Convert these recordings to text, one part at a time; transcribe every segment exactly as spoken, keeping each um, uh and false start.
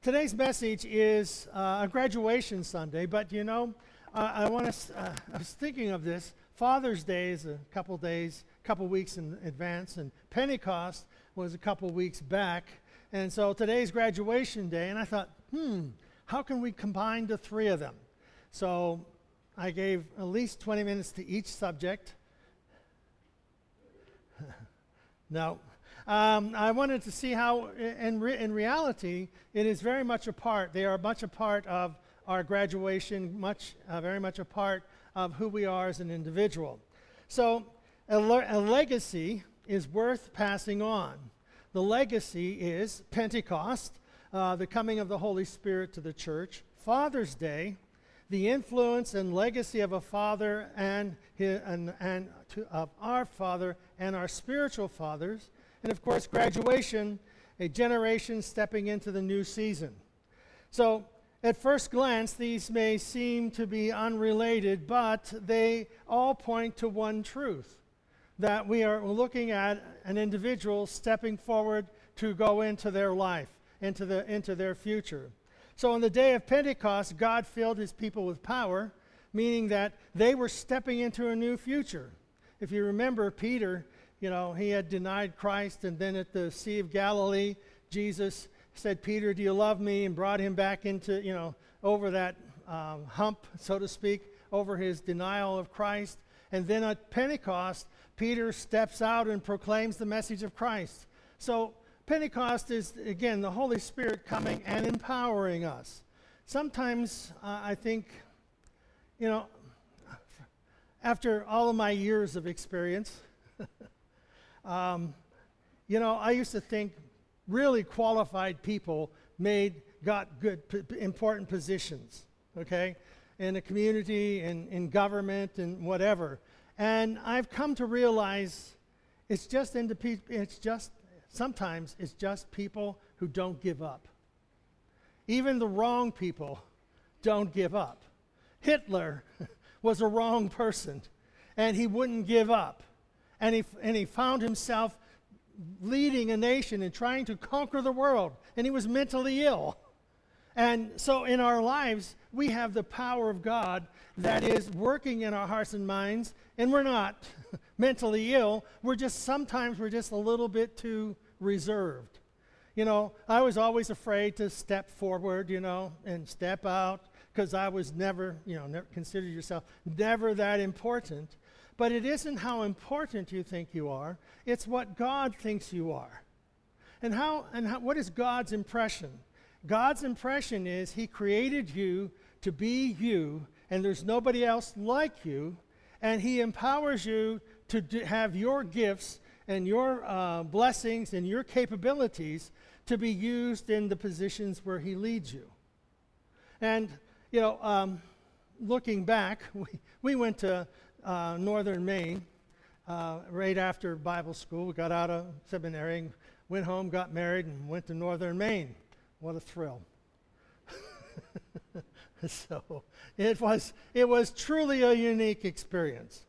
Today's message is uh, a graduation Sunday, but you know, uh, I want to. Uh, I was thinking of this. Father's Day is a couple days, couple weeks in advance, and Pentecost was a couple weeks back, and so today's graduation day. And I thought, hmm, how can we combine the three of them? So I gave at least twenty minutes to each subject. No. Um, I wanted to see how, in, re- in reality, it is very much a part. They are much a part of our graduation, much, uh, very much a part of who we are as an individual. So, a, le- a legacy is worth passing on. The legacy is Pentecost, uh, the coming of the Holy Spirit to the church. Father's Day, the influence and legacy of a father and, his, and, and to, of our father and our spiritual fathers. And of course, graduation, a generation stepping into the new season. So, at first glance, these may seem to be unrelated, but they all point to one truth, that we are looking at an individual stepping forward to go into their life, into the into their future. So on the day of Pentecost, God filled his people with power, meaning that they were stepping into a new future. If you remember, Peter, you know, he had denied Christ, and then at the Sea of Galilee, Jesus said, "Peter, do you love me?" and brought him back into, you know, over that um, hump, so to speak, over his denial of Christ. And then at Pentecost, Peter steps out and proclaims the message of Christ. So Pentecost is, again, the Holy Spirit coming and empowering us. Sometimes uh, I think, you know, after all of my years of experience, um, you know, I used to think really qualified people made, got good, p- important positions, okay, in the community, in, in government, and whatever. And I've come to realize it's just into pe- it's just, sometimes it's just people who don't give up. Even the wrong people don't give up. Hitler was a wrong person, and he wouldn't give up. And he, and he found himself leading a nation and trying to conquer the world, and he was mentally ill. And so in our lives, we have the power of God that is working in our hearts and minds, and we're not mentally ill. We're just, sometimes we're just a little bit too reserved. You know, I was always afraid to step forward, you know, and step out, because I was never, you know, never consider yourself never that important. But it isn't how important you think you are, it's what God thinks you are. And how and how, what is God's impression? God's impression is he created you to be you, and there's nobody else like you, and he empowers you to do, have your gifts and your uh, blessings and your capabilities to be used in the positions where he leads you. And, you know, um, looking back, we, we went to Uh, northern Maine, uh, right after Bible school. We got out of seminary, went home, got married, and went to northern Maine. What a thrill. So it was, it was truly a unique experience.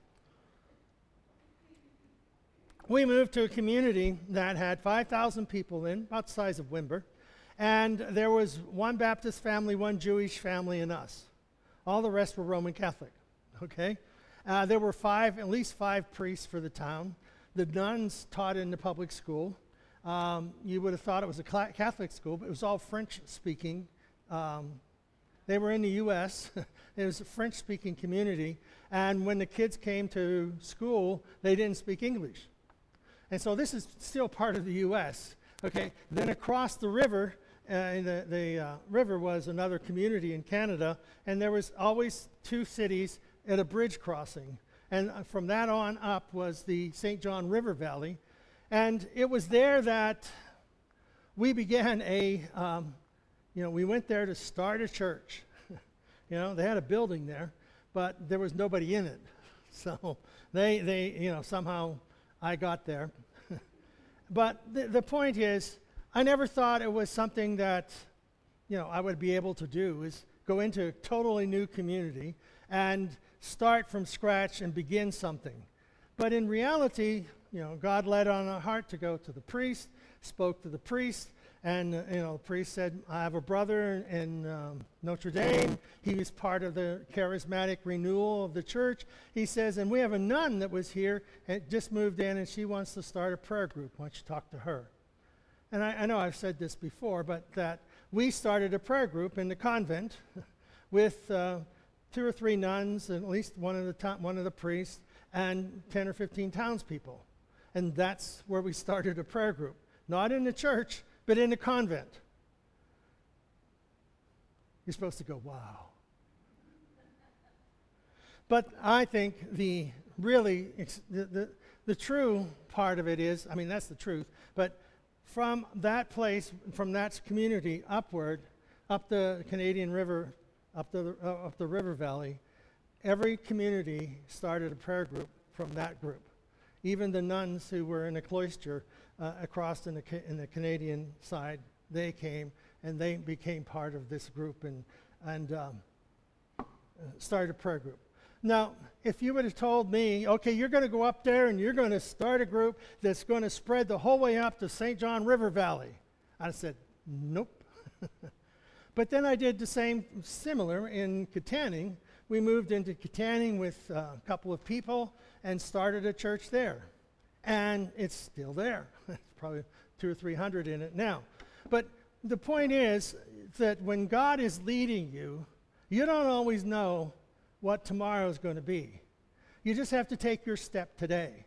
We moved to a community that had five thousand people in, about the size of Wimber, and there was one Baptist family, one Jewish family, and us. All the rest were Roman Catholic, okay? Uh, there were five, at least five priests for the town. The nuns taught in the public school. Um, you would have thought it was a cl- Catholic school, but it was all French-speaking. Um, they were in the U S It was a French-speaking community. And when the kids came to school, they didn't speak English. And so this is still part of the U S Okay, then across the river, uh, the, the uh, river was another community in Canada, and there was always two cities at a bridge crossing. And uh, from that on up was the Saint John River Valley. And it was there that we began a, um, you know, we went there to start a church. You know, they had a building there, but there was nobody in it. So they, they you know, somehow I got there. But the, the point is, I never thought it was something that, you know, I would be able to do, is go into a totally new community and start from scratch and begin something. But in reality, you know, God led on our heart to go to the priest, spoke to the priest, And, uh, you know, the priest said, I have a brother in um, Notre Dame. He was part of the charismatic renewal of the church. He says, and we have a nun that was here and just moved in, and she wants to start a prayer group. Why don't you talk to her? And I, I know I've said this before, but that we started a prayer group in the convent with uh, two or three nuns, and at least one of the to- one of the priests, and ten or fifteen townspeople. And that's where we started a prayer group. Not in the church, but in a convent. You're supposed to go, wow. But I think the really, ex- the, the, the true part of it is, I mean, that's the truth, but from that place, from that community upward, up the Canadian River, up the, uh, up the river valley, every community started a prayer group from that group. Even the nuns who were in a cloister uh, across in the, ca- in the Canadian side, they came and they became part of this group and, and um, uh, started a prayer group. Now, if you would have told me, okay, you're going to go up there and you're going to start a group that's going to spread the whole way up to Saint John River Valley, I said, nope. But then I did the same, similar in Katanning. We moved into Katanning with uh, a couple of people and started a church there. And it's still there. It's probably two or three hundred in it now. But the point is that when God is leading you, you don't always know what tomorrow is going to be. You just have to take your step today.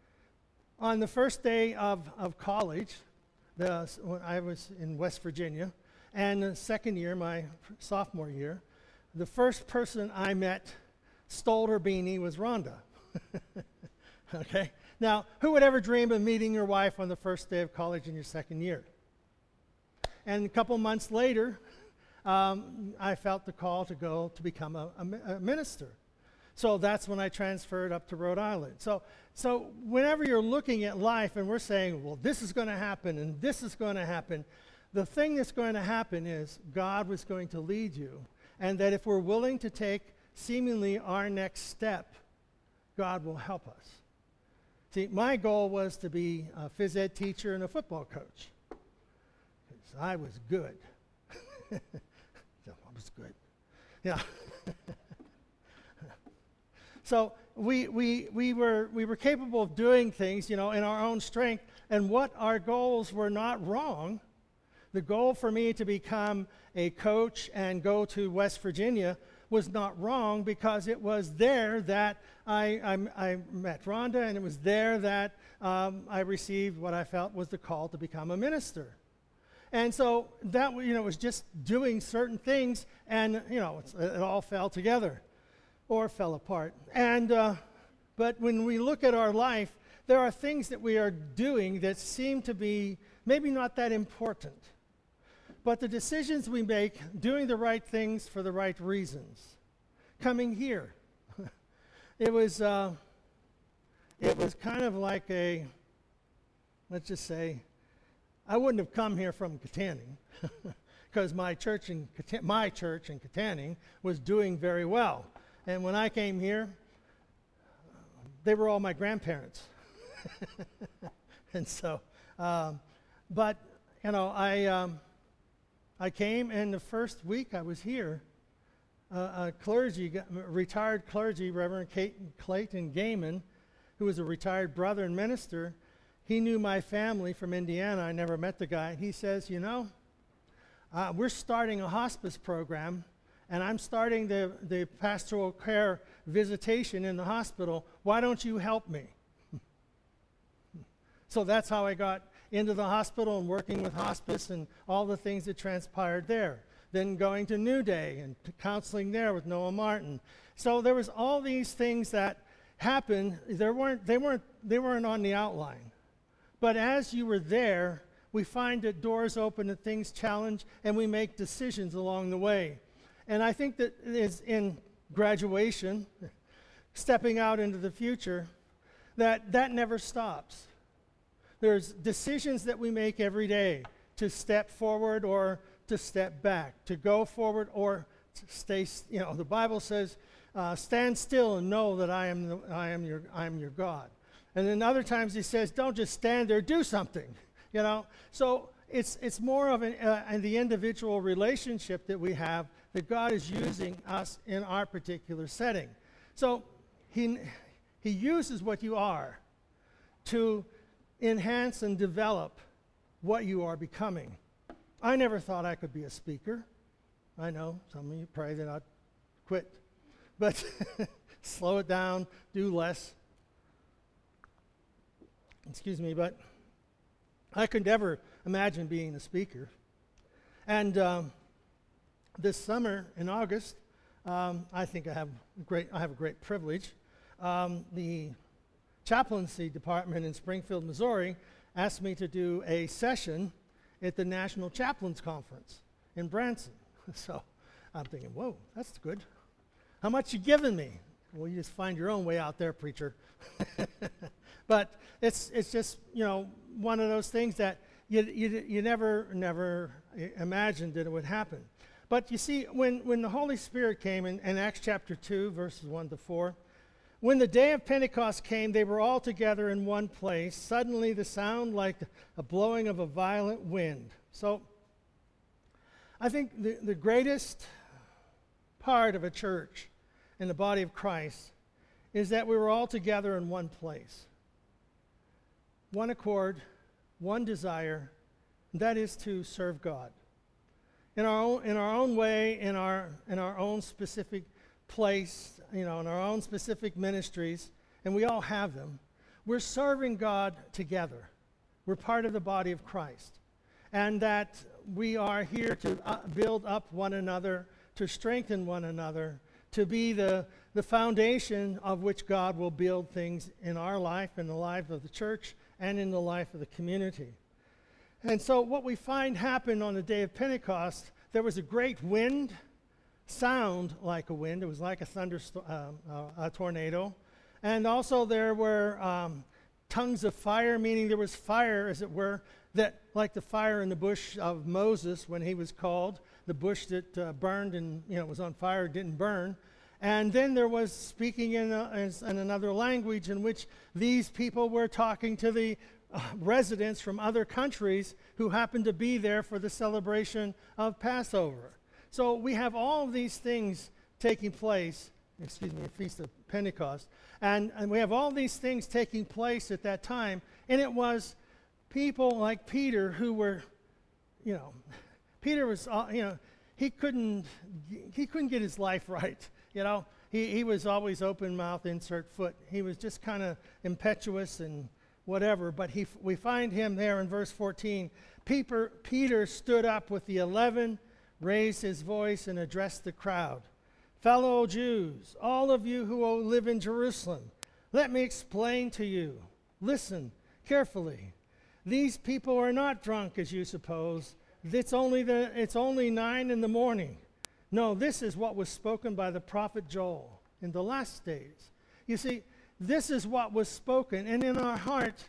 On the first day of, of college, the, when I was in West Virginia, and the second year, my sophomore year, the first person I met, stole her beanie, was Rhonda. Okay? Now, who would ever dream of meeting your wife on the first day of college in your second year? And a couple months later, um, I felt the call to go to become a, a, a minister. So that's when I transferred up to Rhode Island. So, so whenever you're looking at life and we're saying, well, this is going to happen and this is going to happen, the thing that's going to happen is God was going to lead you. And that if we're willing to take seemingly our next step, God will help us. See, my goal was to be a phys ed teacher and a football coach. Because I was good. I was good. Yeah. So we, we, we, were, we were capable of doing things, you know, in our own strength. And what our goals were not wrong. The goal for me to become a coach and go to West Virginia was not wrong, because it was there that I, I, I met Rhonda, and it was there that um, I received what I felt was the call to become a minister. And so that, you know, was just doing certain things, and, you know, it's, it all fell together or fell apart. And uh, but when we look at our life, there are things that we are doing that seem to be maybe not that important. But the decisions we make, doing the right things for the right reasons. Coming here, it was uh, it was kind of like a, let's just say, I wouldn't have come here from Katanning, because my church in Kata- my church in Katanning was doing very well. And when I came here, they were all my grandparents. And so, um, but you know, I. Um, I came, and the first week I was here, uh, a clergy, retired clergy, Reverend Kate, Clayton Gaiman, who was a retired brother and minister, he knew my family from Indiana. I never met the guy. He says, you know, uh, we're starting a hospice program, and I'm starting the, the pastoral care visitation in the hospital. Why don't you help me? So that's how I got into the hospital and working with hospice and all the things that transpired there. Then going to New Day and to counseling there with Noah Martin. So there was all these things that happened. There weren't, they weren't, they weren't on the outline. But as you were there, we find that doors open and things challenge, and we make decisions along the way. And I think that is in graduation, stepping out into the future, that that never stops. There's decisions that we make every day to step forward or to step back, to go forward or to stay. You know, the Bible says, uh, "Stand still and know that I am the, I am your I am your God." And then other times He says, "Don't just stand there, do something." You know, so it's it's more of an, uh, an the individual relationship that we have, that God is using us in our particular setting. So he he uses what you are to enhance and develop what you are becoming. I never thought I could be a speaker. I know some of you pray that I'd quit, but slow it down, do less. Excuse me, but I could never imagine being a speaker. And um, this summer in August, um, I think I have great. I have a great privilege. Um, the chaplaincy department in Springfield, Missouri, asked me to do a session at the National Chaplains Conference in Branson. So I'm thinking, whoa, that's good. How much you giving me? Well, you just find your own way out there, preacher. But it's it's just, you know, one of those things that you you, you never never imagined that it would happen. But you see, when, when the Holy Spirit came in, in Acts chapter two, verses one to four, when the day of Pentecost came, they were all together in one place. Suddenly the sound like a blowing of a violent wind. So I think the, the greatest part of a church in the body of Christ is that we were all together in one place. One accord, one desire, and that is to serve God. In our own, in our own way, in our, in our own specific place, you know, in our own specific ministries, and we all have them, we're serving God together. We're part of the body of Christ. And that we are here to uh, build up one another, to strengthen one another, to be the, the foundation of which God will build things in our life, in the life of the church, and in the life of the community. And so what we find happened on the day of Pentecost, there was a great wind, sound like a wind. It was like a thunderstorm, uh, uh, a tornado. And also there were um, tongues of fire, meaning there was fire, as it were, that like the fire in the bush of Moses when he was called, the bush that uh, burned and, you know, was on fire, didn't burn. And then there was speaking in, a, in another language in which these people were talking to the uh, residents from other countries who happened to be there for the celebration of Passover. So we have all of these things taking place, excuse me, a Feast of Pentecost, and, and we have all these things taking place at that time, and it was people like Peter who were, you know, Peter was, uh, you know, he couldn't, he couldn't get his life right, you know. He, he was always open mouth, insert foot. He was just kind of impetuous and whatever, but he, we find him there in verse fourteen. Peter, Peter stood up with the eleven, raised his voice and addressed the crowd. Fellow Jews, all of you who live in Jerusalem, let me explain to you. Listen carefully. These people are not drunk as you suppose. It's only, the, it's only nine in the morning. No, this is what was spoken by the prophet Joel in the last days. You see, this is what was spoken, and in our heart,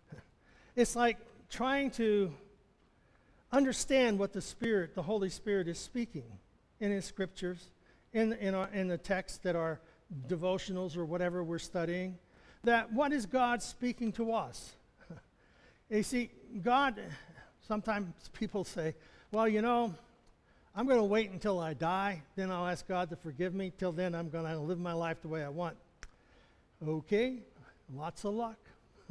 it's like trying to understand what the Spirit, the Holy Spirit, is speaking in His Scriptures, in, in, our, in the texts that are devotionals or whatever we're studying, that what is God speaking to us? You see, God, sometimes people say, well, you know, I'm going to wait until I die, then I'll ask God to forgive me. Till then, I'm going to live my life the way I want. Okay, lots of luck.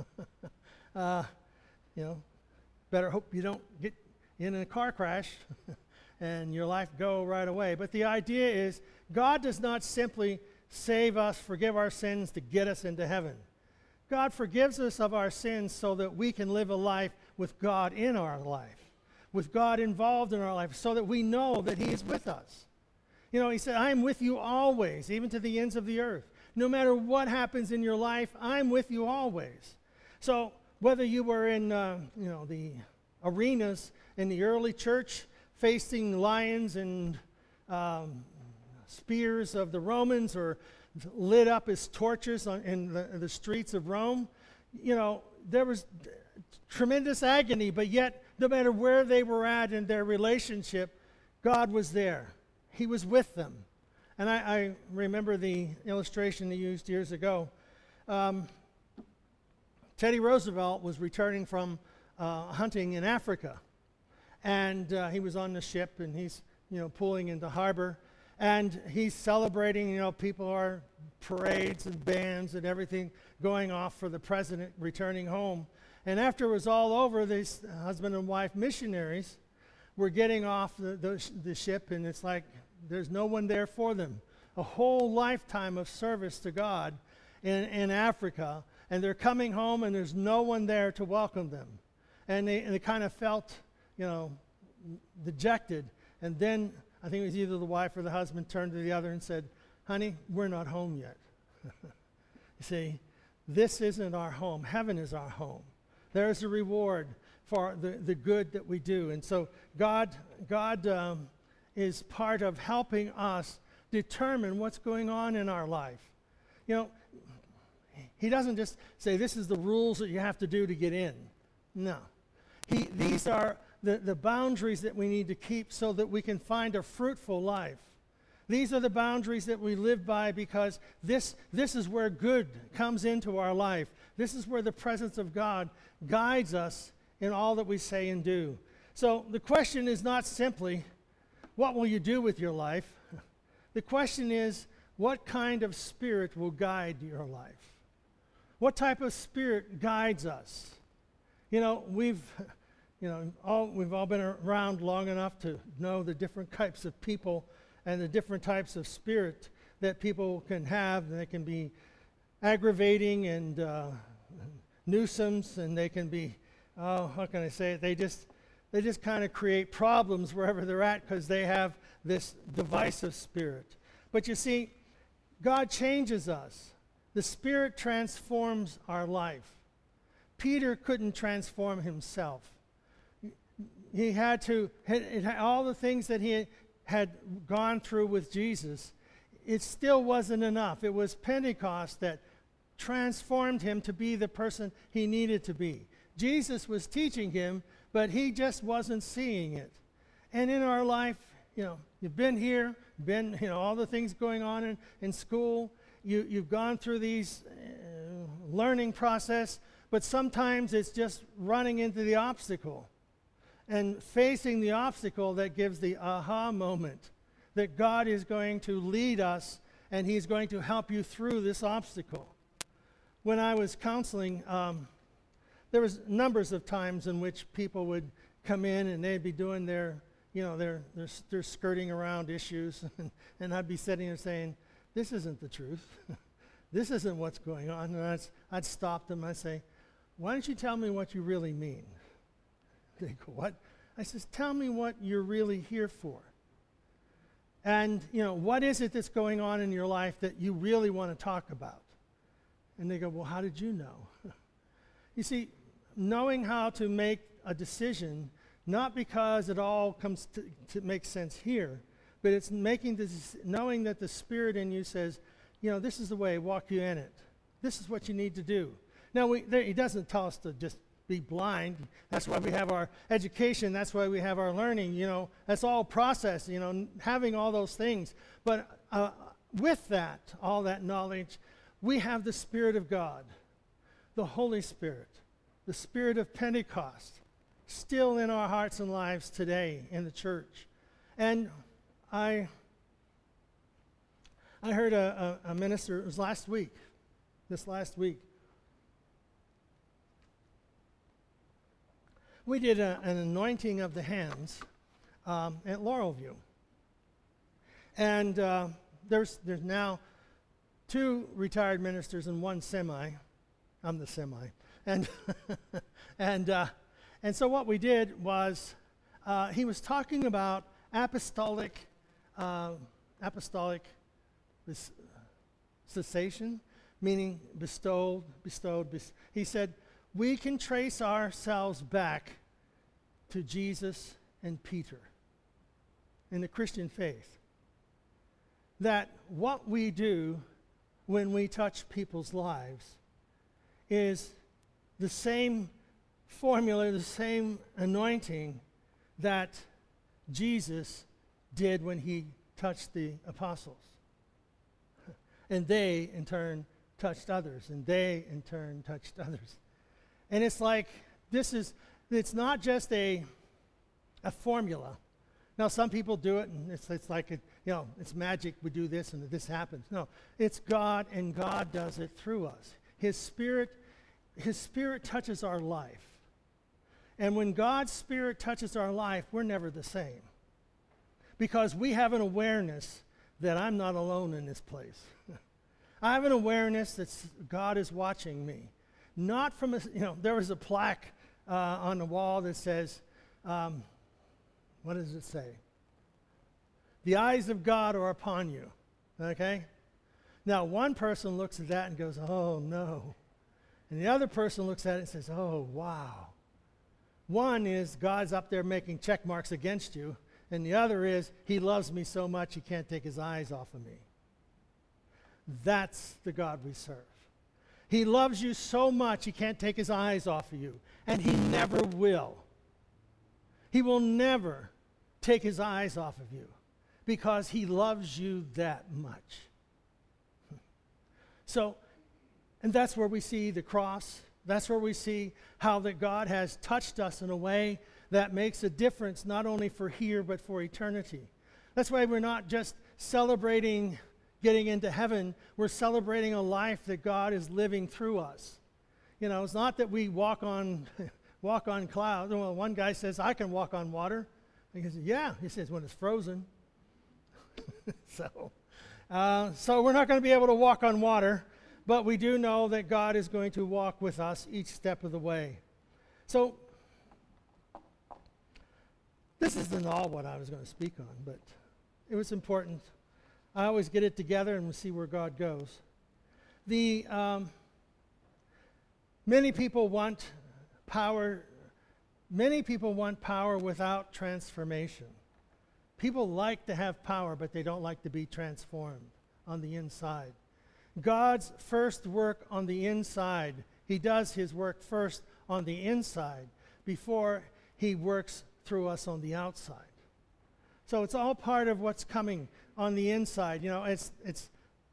uh, you know, better hope you don't get in a car crash and your life go right away. But the idea is God does not simply save us, forgive our sins to get us into heaven. God forgives us of our sins so that we can live a life with God in our life, with God involved in our life, so that we know that He is with us. You know, He said, I am with you always, even to the ends of the earth. No matter what happens in your life, I'm with you always. So whether you were in, uh, you know, the arenas in the early church, facing lions and um, spears of the Romans, or lit up as torches on, in the, the streets of Rome, you know, there was d- tremendous agony, but yet no matter where they were at in their relationship, God was there. He was with them. And I, I remember the illustration they used years ago. Um, Teddy Roosevelt was returning from uh, hunting in Africa. and uh, he was on the ship, and he's, you know, pulling into harbor, and he's celebrating. You know, people are parades and bands and everything going off for the president returning home. And after it was all over, these husband and wife missionaries were getting off the, the, the ship, and it's like there's no one there for them. A whole lifetime of service to God in, in Africa, and they're coming home, and there's no one there to welcome them. And they, and they kind of felt, you know, dejected. And then I think it was either the wife or the husband turned to the other and said, honey, we're not home yet. You see, this isn't our home. Heaven is our home. There's a reward for the, the good that we do. And so God, God um, is part of helping us determine what's going on in our life. You know, he doesn't just say, this is the rules that you have to do to get in. No. He, these are the, the boundaries that we need to keep so that we can find a fruitful life. These are the boundaries that we live by, because this, this is where good comes into our life. This is where the presence of God guides us in all that we say and do. So the question is not simply, what will you do with your life? The question is, what kind of spirit will guide your life? What type of spirit guides us? You know, we've, you know, all, we've all been around long enough to know the different types of people and the different types of spirit that people can have. They can be aggravating and uh, nuisance, and they can be, oh, how can I say it? They just, they just kind of create problems wherever they're at because they have this divisive spirit. But you see, God changes us. The Spirit transforms our life. Peter couldn't transform himself. He had to, it had, all the things that he had gone through with Jesus, it still wasn't enough. It was Pentecost that transformed him to be the person he needed to be. Jesus was teaching him, but he just wasn't seeing it. And in our life, you know, you've been here, been, you know, all the things going on in, in school, you, you've gone through these uh, learning process, but sometimes it's just running into the obstacle and facing the obstacle that gives the aha moment that God is going to lead us and he's going to help you through this obstacle. When I was counseling, um, there was numbers of times in which people would come in and they'd be doing their, you know, they're, they're, they're skirting around issues, and, and I'd be sitting there saying, this isn't the truth. This isn't what's going on. And I'd, I'd stop them. I'd say, why don't you tell me what you really mean? They go, what? I says, tell me what you're really here for. And, you know, what is it that's going on in your life that you really want to talk about? And they go, well, how did you know? You see, knowing how to make a decision, not because it all comes to, to make sense here, but it's making this, knowing that the Spirit in you says, you know, this is the way, walk you in it. This is what you need to do. Now, we, there, he doesn't tell us to just be blind. That's why we have our education. That's why we have our learning. You know, that's all process, you know, having all those things. But uh, with that, all that knowledge, we have the Spirit of God, the Holy Spirit, the Spirit of Pentecost, still in our hearts and lives today in the church. And I I heard a, a, a minister, it was last week, this last week. We did a, an anointing of the hands um, at Laurelview. And uh, there's there's now two retired ministers and one semi. I'm the semi. And and uh, and so what we did was uh, he was talking about apostolic uh, apostolic bes- cessation, meaning bestowed, bestowed. Bes- he said we can trace ourselves back to Jesus and Peter in the Christian faith. That what we do when we touch people's lives is the same formula, the same anointing that Jesus did when he touched the apostles. And they, in turn, touched others, and they, in turn, touched others. And it's like, this is, it's not just a, a formula. Now, some people do it, and it's, it's like, it, you know, it's magic. We do this, and this happens. No, it's God, and God does it through us. His Spirit, His Spirit touches our life. And when God's Spirit touches our life, we're never the same. Because we have an awareness that I'm not alone in this place. I have an awareness that God is watching me. Not from a, you know, there was a plaque uh, on the wall that says, um, what does it say? The eyes of God are upon you. Okay? Now, one person looks at that and goes, oh, no. And the other person looks at it and says, oh, wow. One is God's up there making check marks against you, and the other is he loves me so much he can't take his eyes off of me. That's the God we serve. He loves you so much he can't take his eyes off of you, and he never will. He will never take his eyes off of you because he loves you that much. So, and that's where we see the cross. That's where we see how that God has touched us in a way that makes a difference not only for here but for eternity. That's why we're not just celebrating getting into heaven, we're celebrating a life that God is living through us. You know, it's not that we walk on walk on clouds. Well, one guy says, I can walk on water. And he says, yeah. He says, when it's frozen. so, uh, so we're not going to be able to walk on water, but we do know that God is going to walk with us each step of the way. So, this isn't all what I was going to speak on, but it was important. I always get it together and we'll see where God goes. The um, many people want power. Many people want power without transformation. People like to have power, but they don't like to be transformed on the inside. God's first work on the inside. He does his work first on the inside before he works through us on the outside. So it's all part of what's coming on the inside. You know, it's it's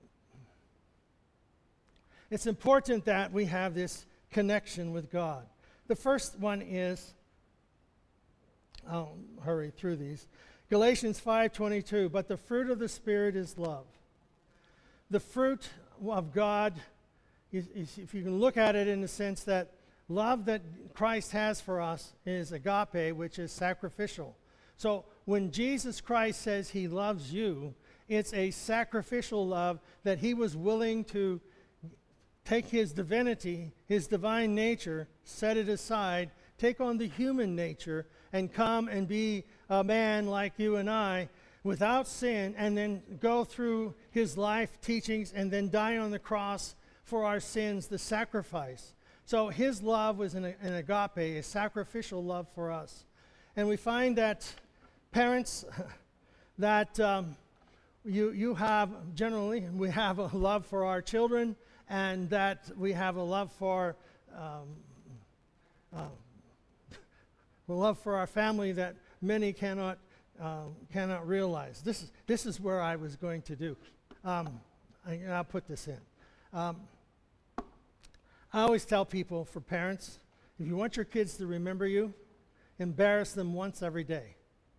it's important that we have this connection with God. The first one is, I'll hurry through these. Galatians five twenty-two, but the fruit of the Spirit is love. The fruit of God, is, is, if you can look at it in the sense that love that Christ has for us is agape, which is sacrificial. So when Jesus Christ says he loves you, it's a sacrificial love that he was willing to take his divinity, his divine nature, set it aside, take on the human nature, and come and be a man like you and I without sin, and then go through his life teachings and then die on the cross for our sins, the sacrifice. So his love was an, an agape, a sacrificial love for us. And we find that parents, that um, you, you have, generally, we have a love for our children, and that we have a love for um, uh, a love for our family that many cannot uh, cannot realize. This is this is where I was going to do. Um, I, I'll put this in. Um, I always tell people, for parents, if you want your kids to remember you, embarrass them once every day.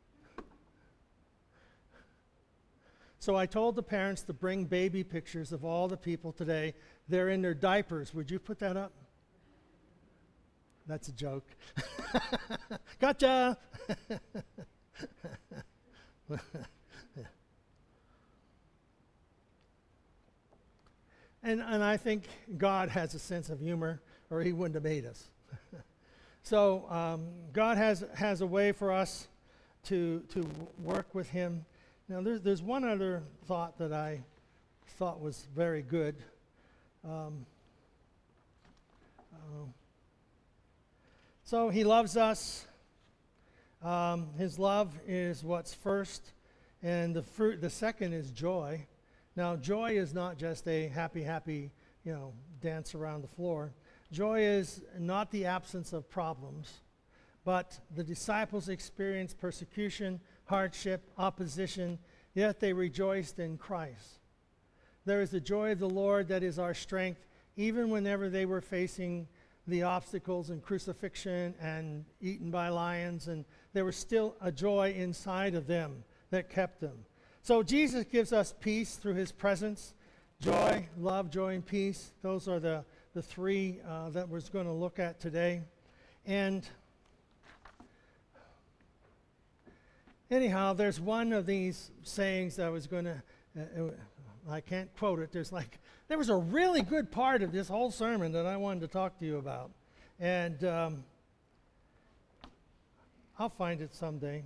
So I told the parents to bring baby pictures of all the people today. They're in their diapers. Would you put that up? That's a joke. Gotcha! and, and I think God has a sense of humor, or he wouldn't have made us. so um, God has, has a way for us to, to work with him. Now, there's, there's one other thought that I thought was very good. Um, uh, so he loves us. Um, his love is what's first, and the fruit, the second is joy. Now, joy is not just a happy, happy, you know, dance around the floor. Joy is not the absence of problems, but the disciples experienced persecution, hardship, opposition, yet they rejoiced in Christ. There is the joy of the Lord that is our strength, even whenever they were facing the obstacles and crucifixion and eaten by lions, and there was still a joy inside of them that kept them. So Jesus gives us peace through his presence, joy, love, joy, and peace. Those are the, the three uh, that we're going to look at today. And anyhow, there's one of these sayings that I was going to, uh, I can't quote it. There's like, there was a really good part of this whole sermon that I wanted to talk to you about. And um, I'll find it someday.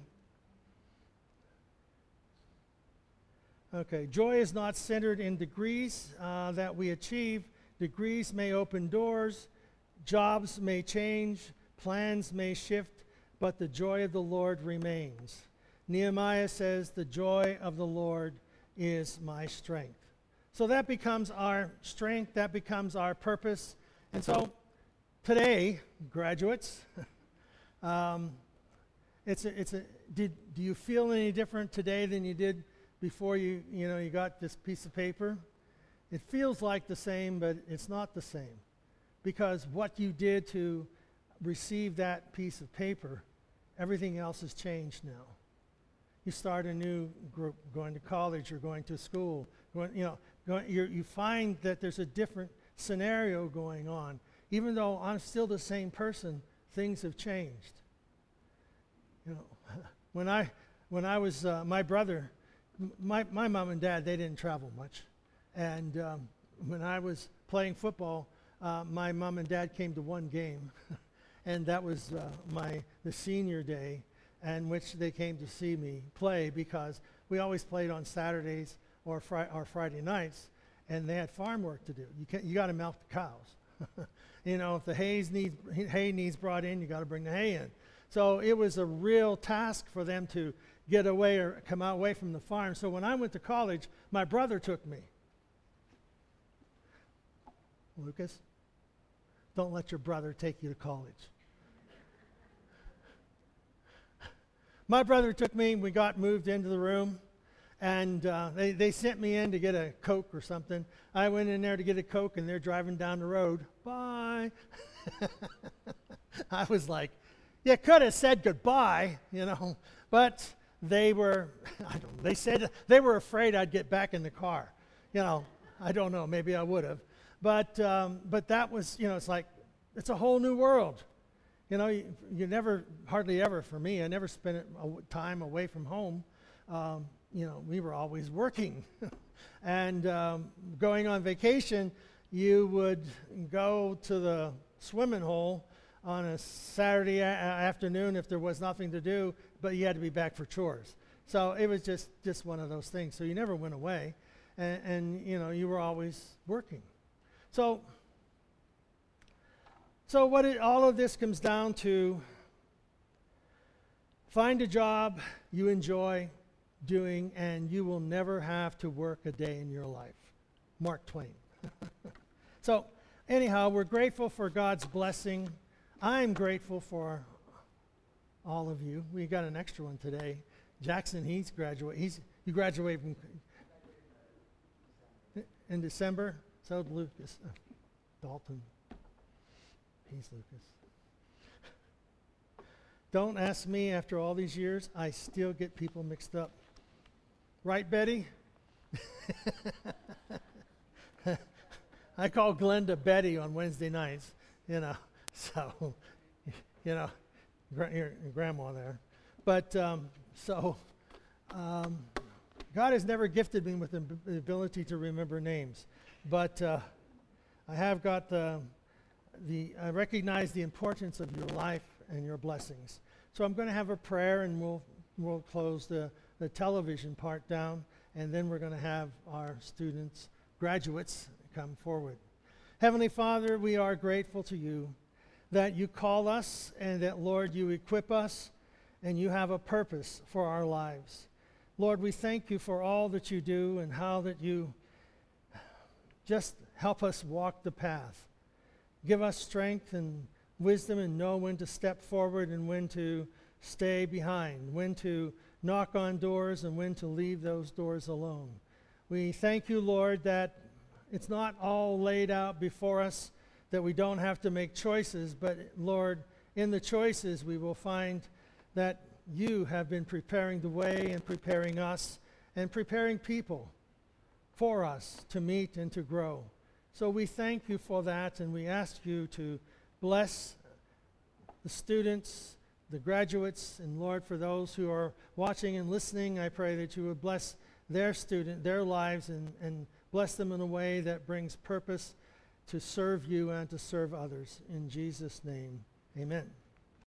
Okay, joy is not centered in degrees uh, that we achieve. Degrees may open doors, jobs may change, plans may shift, but the joy of the Lord remains. Nehemiah says, the joy of the Lord is my strength. So that becomes our strength, that becomes our purpose. And so today, graduates, um, it's a, it's a, did, do you feel any different today than you did before you, you know, you got this piece of paper? It feels like the same, but it's not the same. Because what you did to receive that piece of paper, everything else has changed now. You start a new group, going to college or going to school. Going, you know, going, you're, you find that there's a different scenario going on. Even though I'm still the same person, things have changed. You know, when I when I was uh, my brother, m- my my mom and dad, they didn't travel much, and um, when I was playing football, uh, my mom and dad came to one game, and that was uh, my the senior day, and which they came to see me play because we always played on Saturdays or, fri- or Friday nights, and they had farm work to do. You can't, you got to milk the cows. You know, if the hay's needs, hay needs brought in, you got to bring the hay in. So it was a real task for them to get away or come out away from the farm. So when I went to college, my brother took me. Lucas, don't let your brother take you to college. My brother took me, we got moved into the room, and uh, they, they sent me in to get a Coke or something. I went in there to get a Coke, and they're driving down the road. Bye. I was like, you could have said goodbye, you know, but they were, I don't know, they said, they were afraid I'd get back in the car. You know, I don't know, maybe I would have. But, um, but that was, you know, it's like, it's a whole new world. You know, you, you never, hardly ever for me, I never spent it, a, time away from home. Um, you know, we were always working. And um, going on vacation, you would go to the swimming hole on a Saturday a- afternoon if there was nothing to do, but you had to be back for chores. So it was just, just one of those things. So you never went away. And, and you know, you were always working. So... So what it, all of this comes down to, find a job you enjoy doing, and you will never have to work a day in your life. Mark Twain. So anyhow, we're grateful for God's blessing. I'm grateful for all of you. We got an extra one today. Jackson, he's graduate. He's you graduated from in December. So did Lucas, uh, Dalton. He's Lucas. Don't ask me after all these years. I still get people mixed up. Right, Betty? I call Glenda Betty on Wednesday nights, you know. So, you know, gra- your, your grandma there. But um, so, um, God has never gifted me with the b- ability to remember names. But uh, I have got the... The, I recognize the importance of your life and your blessings. So I'm going to have a prayer, and we'll we'll close the, the television part down, and then we're going to have our students, graduates, come forward. Heavenly Father, we are grateful to you that you call us and that, Lord, you equip us and you have a purpose for our lives. Lord, we thank you for all that you do and how that you just help us walk the path. Give us strength and wisdom and know when to step forward and when to stay behind, when to knock on doors and when to leave those doors alone. We thank you, Lord, that it's not all laid out before us that we don't have to make choices, but Lord, in the choices we will find that you have been preparing the way and preparing us and preparing people for us to meet and to grow. So we thank you for that, and we ask you to bless the students, the graduates, and Lord, for those who are watching and listening, I pray that you would bless their student, their lives, and, and bless them in a way that brings purpose to serve you and to serve others. In Jesus' name, amen.